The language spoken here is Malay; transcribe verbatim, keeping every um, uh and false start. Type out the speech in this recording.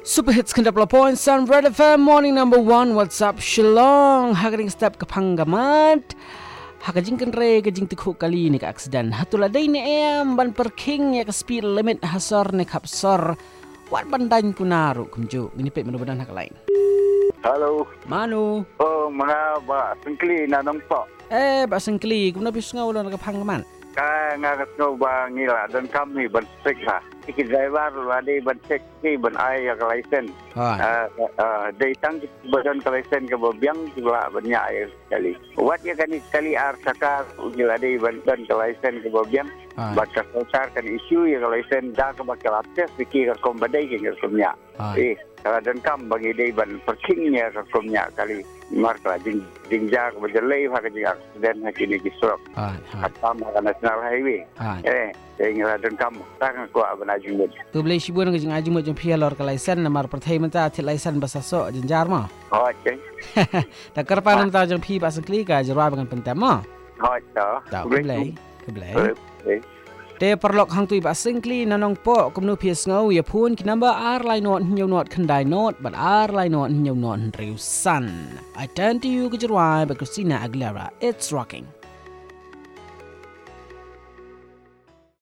Super hits kan double point Sun Red F M morning number one. What's up Shillong? Hagaring step ke panggamat. Hagajing kan re gajing tikhu kali ni ka aksiden. Hatula day ni em ban parking ya ka speed limit hasor ni kapsor. Wat bandan kunaru kumju. Ini pek menubadan hak lain. Halo. Manu. Oh, mga ba sengkli na nang po. Eh, ba sengkli kumna bis ngau lan ka panggaman. Ka ngagat no ba ngila dan kami ban sek ha. Iki driver wadi ban sek ki ban ai ya license. Ha. Ah, dai tang badan license ke bobiang pula banyak ai sekali. Wat ya kan sekali ar saka ngila dai ban dan license ke bobiang. Baca sosar kan isu ya license dah ke bakal akses fikir kom badai ke ngerumnya. Eh, kalau dan kam bagi dai ban parkingnya ke komnya kali. Marka jing jingja ke berjelai hak jing aksiden hakini kisrok. Ha. Apa makan national highway. Eh, saya dan kam tak aku abang ajumut. Tu boleh sibuk dengan ajumut jeng pialor ke license namar pertai menta atil license basaso jenjar ma. Oh, okey. Tak kerpan menta jeng pi ba sengkli ka jerwa dengan pentem ma. Oh, tak. Tak boleh. Boleh. Te perlok hang tui ba singkli nanong po kumnu pies ngau ya pun ki number ar lai not nyau not khandai not but ar lai not nyau not riu san. I turn to you ke jerwa ba Christina Aguilera. It's rocking.